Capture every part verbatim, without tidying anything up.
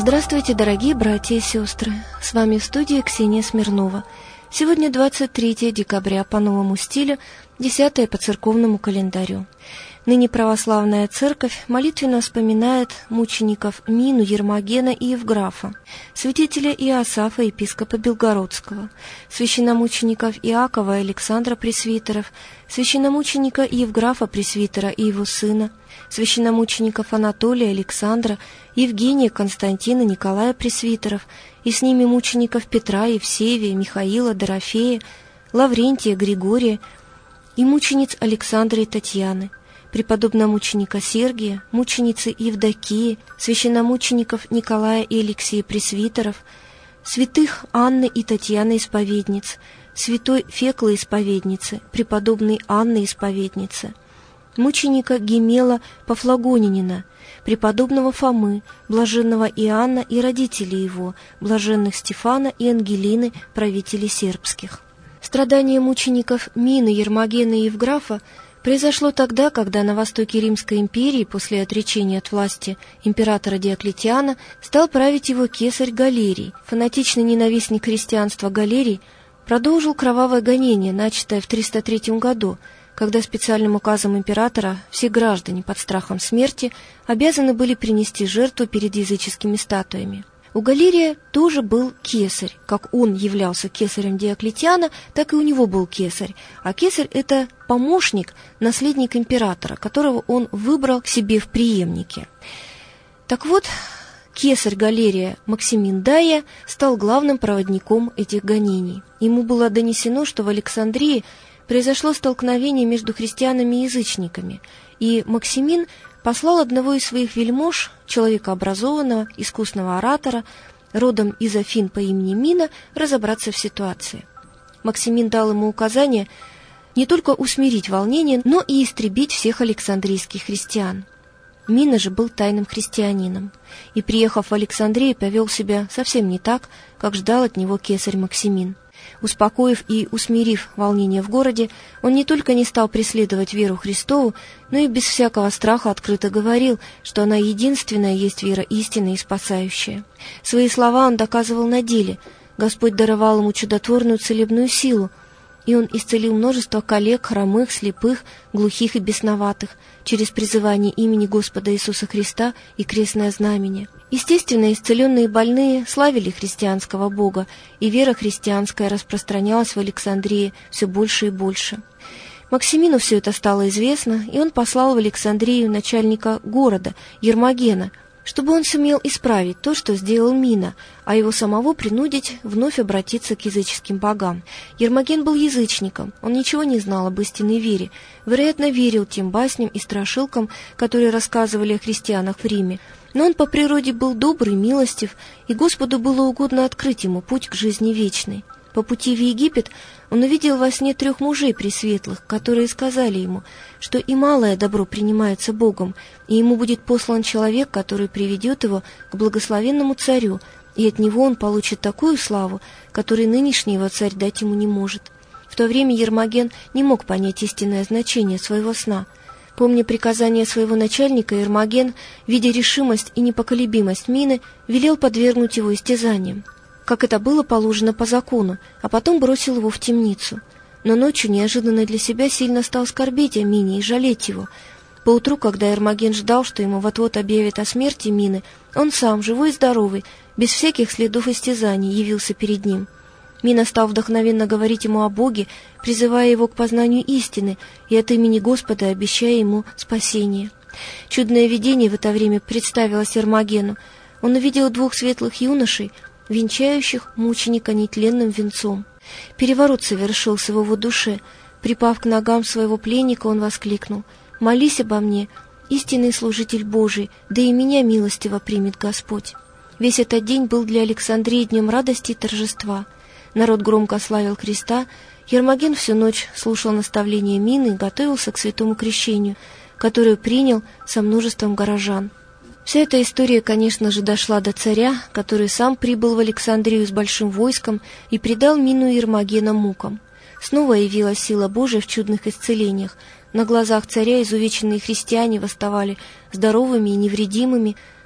Здравствуйте, дорогие братья и сестры! С вами в студии Ксения Смирнова. Сегодня двадцать третьего декабря по новому стилю, десятое по церковному календарю. Ныне православная церковь молитвенно вспоминает мучеников Мину, Ермогена и Евграфа, святителя Иосафа, епископа Белгородского, священномучеников Иакова и Александра пресвитеров, священномученика Евграфа пресвитера и его сына, священномучеников Анатолия, Александра, Евгения, Константина, Николая пресвитеров, и с ними мучеников Петра, Евсевия, Михаила, Дорофея, Лаврентия, Григория и мучениц Александра и Татьяны, преподобномученика Сергия, мученицы Евдокии, священномучеников Николая и Алексея пресвитеров, святых Анны и Татьяны исповедниц, святой Феклы исповедницы, преподобной Анны исповедницы, мученика Гемела Пафлагонянина, преподобного Фомы, блаженного Иоанна и родителей его, блаженных Стефана и Ангелины, правителей сербских. Страдание мучеников Мины, Ермогена и Евграфа произошло тогда, когда на востоке Римской империи после отречения от власти императора Диоклетиана стал править его кесарь Галерий. Фанатичный ненавистник христианства Галерий продолжил кровавое гонение, начатое в триста третьем году, когда специальным указом императора все граждане под страхом смерти обязаны были принести жертву перед языческими статуями. У Галерия тоже был кесарь. Как он являлся кесарем Диоклетиана, так и у него был кесарь. А кесарь — это помощник, наследник императора, которого он выбрал к себе в преемнике. Так вот, кесарь Галерия Максимин Дая стал главным проводником этих гонений. Ему было донесено, что в Александрии произошло столкновение между христианами и язычниками, и Максимин послал одного из своих вельмож, человека образованного, искусного оратора, родом из Афин по имени Мина, разобраться в ситуации. Максимин дал ему указание не только усмирить волнение, но и истребить всех александрийских христиан. Мина же был тайным христианином, и, приехав в Александрию, повел себя совсем не так, как ждал от него кесарь Максимин. Успокоив и усмирив волнение в городе, он не только не стал преследовать веру Христову, но и без всякого страха открыто говорил, что она единственная есть вера истинная и спасающая. Свои слова он доказывал на деле. Господь даровал ему чудотворную целебную силу, и он исцелил множество коллег, хромых, слепых, глухих и бесноватых через призывание имени Господа Иисуса Христа и крестное знамение. Естественно, исцеленные больные славили христианского Бога, и вера христианская распространялась в Александрии все больше и больше. Максимину все это стало известно, и он послал в Александрию начальника города, Ермогена, чтобы он сумел исправить то, что сделал Мина, а его самого принудить вновь обратиться к языческим богам. Ермоген был язычником, он ничего не знал об истинной вере, вероятно, верил тем басням и страшилкам, которые рассказывали о христианах в Риме, но он по природе был добрый, милостив, и Господу было угодно открыть ему путь к жизни вечной. По пути в Египет он увидел во сне трех мужей пресветлых, которые сказали ему, что и малое добро принимается Богом, и ему будет послан человек, который приведет его к благословенному царю, и от него он получит такую славу, которой нынешний его царь дать ему не может. В то время Ермоген не мог понять истинное значение своего сна. Помня приказание своего начальника, Ермоген, видя решимость и непоколебимость Мины, велел подвергнуть его истязаниям, как это было положено по закону, а потом бросил его в темницу. Но ночью неожиданно для себя сильно стал скорбеть о Мине и жалеть его. Поутру, когда Ермоген ждал, что ему вот-вот объявят о смерти Мины, он сам, живой и здоровый, без всяких следов истязаний, явился перед ним. Мина стал вдохновенно говорить ему о Боге, призывая его к познанию истины и от имени Господа обещая ему спасение. Чудное видение в это время представилось Ермогену. Он увидел двух светлых юношей, венчающих мученика нетленным венцом. Переворот совершился в его душе. Припав к ногам своего пленника, он воскликнул: «Молись обо мне, истинный служитель Божий, да и меня милостиво примет Господь». Весь этот день был для Александрии днем радости и торжества. Народ громко славил Христа. Ермоген всю ночь слушал наставления Мины и готовился к святому крещению, которое принял со множеством горожан. Вся эта история, конечно же, дошла до царя, который сам прибыл в Александрию с большим войском и предал Мину и Ермогена мукам. Снова явилась сила Божия в чудных исцелениях. На глазах царя изувеченные христиане восставали здоровыми и невредимыми,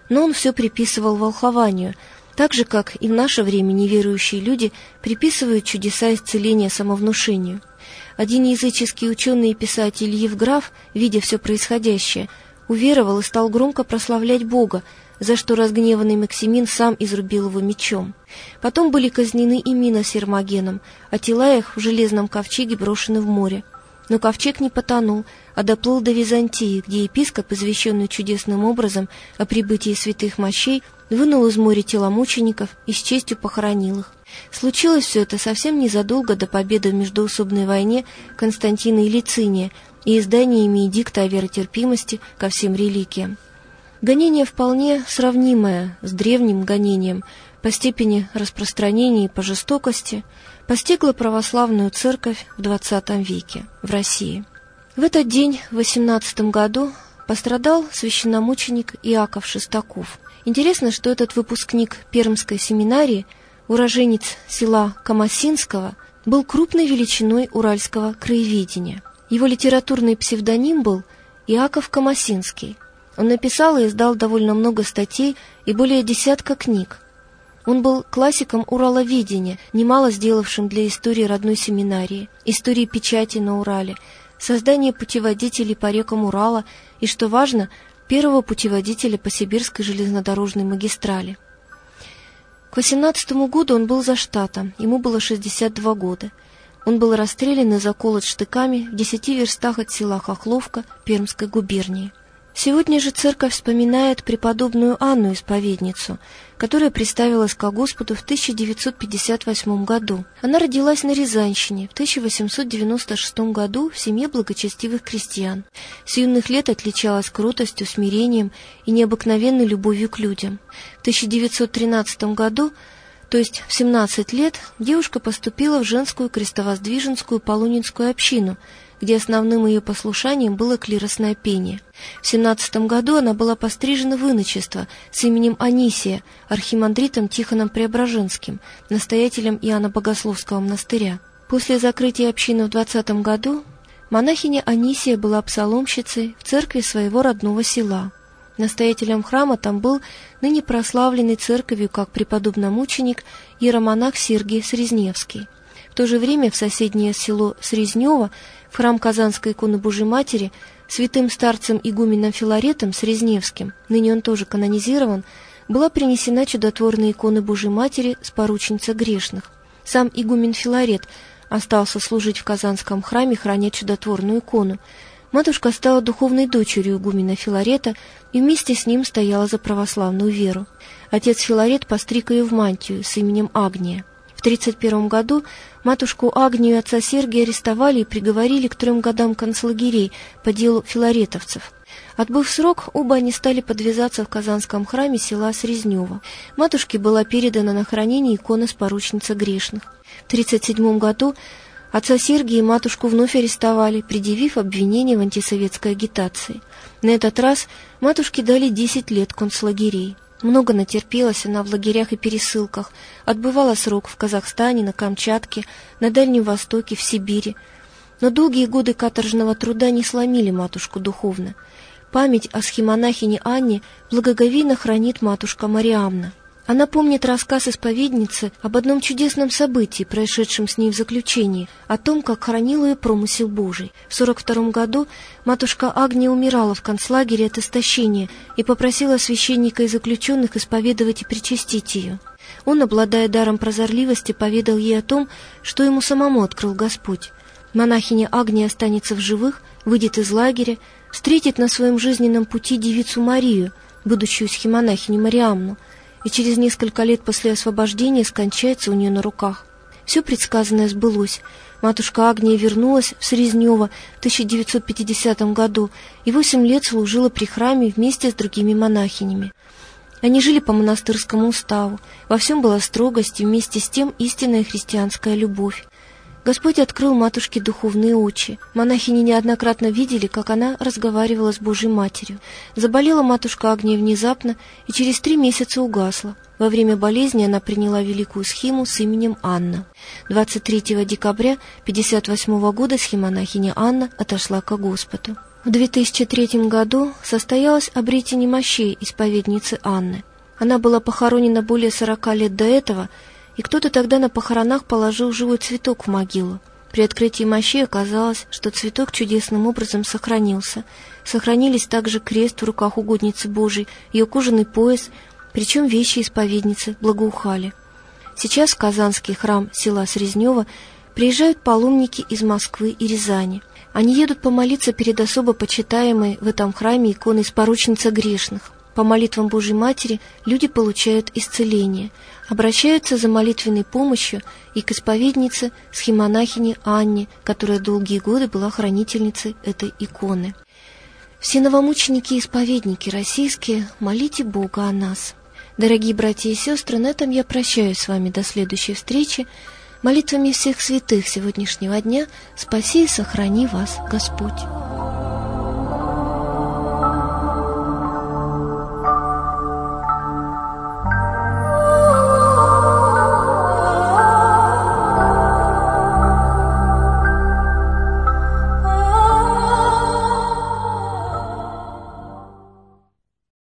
но он все приписывал волхвованию, так же, как и в наше время неверующие люди приписывают чудеса исцеления самовнушению. Один языческий ученый и писатель Евграф, видя все происходящее, уверовал и стал громко прославлять Бога, за что разгневанный Максимин сам изрубил его мечом. Потом были казнены и Мина с Ермогеном, а тела их в железном ковчеге брошены в море. Но ковчег не потонул, а доплыл до Византии, где епископ, извещенный чудесным образом о прибытии святых мощей, вынул из моря тела мучеников и с честью похоронил их. Случилось все это совсем незадолго до победы в междоусобной войне Константина и Лициния и издания ими эдикта о веротерпимости ко всем религиям. Гонение вполне сравнимое с древним гонением по степени распространения и по жестокости постигло православную церковь в двадцатом веке в России. В этот день, в восемнадцатом году, пострадал священномученик Иаков Шестаков. Интересно, что этот выпускник Пермской семинарии, уроженец села Камасинского, был крупной величиной уральского краеведения. Его литературный псевдоним был Иаков Камасинский. Он написал и издал довольно много статей и более десятка книг. Он был классиком ураловедения, немало сделавшим для истории родной семинарии, истории печати на Урале, создания путеводителей по рекам Урала и, что важно, первого путеводителя по сибирской железнодорожной магистрали. К восемнадцатому году он был за штатом, ему было шестьдесят два года. Он был расстрелян и заколот штыками в десяти верстах от села Хохловка Пермской губернии. Сегодня же церковь вспоминает преподобную Анну Исповедницу, которая представилась ко Господу в тысяча девятьсот пятьдесят восьмом году. Она родилась на Рязанщине в тысяча восемьсот девяносто шестом году в семье благочестивых крестьян. С юных лет отличалась кротостью, смирением и необыкновенной любовью к людям. В тысяча девятьсот тринадцатом году, то есть в семнадцать лет, девушка поступила в женскую крестовоздвиженскую полунинскую общину, где основным ее послушанием было клиросное пение. В семнадцатом году она была пострижена в иночество с именем Анисия, архимандритом Тихоном Преображенским, настоятелем Иоанна Богословского монастыря. После закрытия общины в двадцатом году монахиня Анисия была псаломщицей в церкви своего родного села. Настоятелем храма там был ныне прославленный церковью как преподобномученик иеромонах Сергий Срезневский. В то же время в соседнее село Срезнево, в храм Казанской иконы Божией Матери, святым старцем игуменом Филаретом Срезневским, ныне он тоже канонизирован, была принесена чудотворная икона Божией Матери с порученица грешных. Сам игумен Филарет остался служить в Казанском храме, храня чудотворную икону. Матушка стала духовной дочерью игумена Филарета и вместе с ним стояла за православную веру. Отец Филарет постриг ее в мантию с именем Агния. В тридцать первом году матушку Агнию и отца Сергия арестовали и приговорили к трем годам концлагерей по делу филаретовцев. Отбыв срок, оба они стали подвязаться в Казанском храме села Срезнево. Матушке была передана на хранение икона с порученица грешных. В тридцать седьмом году отца Сергия и матушку вновь арестовали, предъявив обвинение в антисоветской агитации. На этот раз матушке дали десять лет концлагерей. Много натерпелась она в лагерях и пересылках, отбывала срок в Казахстане, на Камчатке, на Дальнем Востоке, в Сибири. Но долгие годы каторжного труда не сломили матушку духовно. Память о схимонахине Анне благоговейно хранит матушка Мариамна. Она помнит рассказ исповедницы об одном чудесном событии, происшедшем с ней в заключении, о том, как хранил ее промысел Божий. В сорок втором году матушка Агния умирала в концлагере от истощения и попросила священника и заключенных исповедовать и причастить ее. Он, обладая даром прозорливости, поведал ей о том, что ему самому открыл Господь. Монахиня Агния останется в живых, выйдет из лагеря, встретит на своем жизненном пути девицу Марию, будущую схимонахиню Мариамну, и через несколько лет после освобождения скончается у нее на руках. Все предсказанное сбылось. Матушка Агния вернулась в Срезнево в тысяча девятьсот пятидесятом году и восемь лет служила при храме вместе с другими монахинями. Они жили по монастырскому уставу, во всем была строгость и вместе с тем истинная христианская любовь. Господь открыл матушке духовные очи. Монахини неоднократно видели, как она разговаривала с Божьей Матерью. Заболела матушка Агния внезапно и через три месяца угасла. Во время болезни она приняла великую схиму с именем Анна. двадцать третьего декабря тысяча девятьсот пятьдесят восьмого года схимонахиня Анна отошла ко Господу. В две тысячи третьем году состоялось обретение мощей исповедницы Анны. Она была похоронена более сорока лет до этого, и кто-то тогда на похоронах положил живой цветок в могилу. При открытии мощей оказалось, что цветок чудесным образом сохранился. Сохранились также крест в руках угодницы Божией, ее кожаный пояс, причем вещи исповедницы благоухали. Сейчас в Казанский храм села Срезнева приезжают паломники из Москвы и Рязани. Они едут помолиться перед особо почитаемой в этом храме иконой «Споручница грешных». По молитвам Божьей Матери люди получают исцеление, обращаются за молитвенной помощью и к исповеднице схимонахине Анне, которая долгие годы была хранительницей этой иконы. Все новомученики и исповедники российские, молите Бога о нас. Дорогие братья и сестры, на этом я прощаюсь с вами до следующей встречи. Молитвами всех святых сегодняшнего дня спаси и сохрани вас Господь.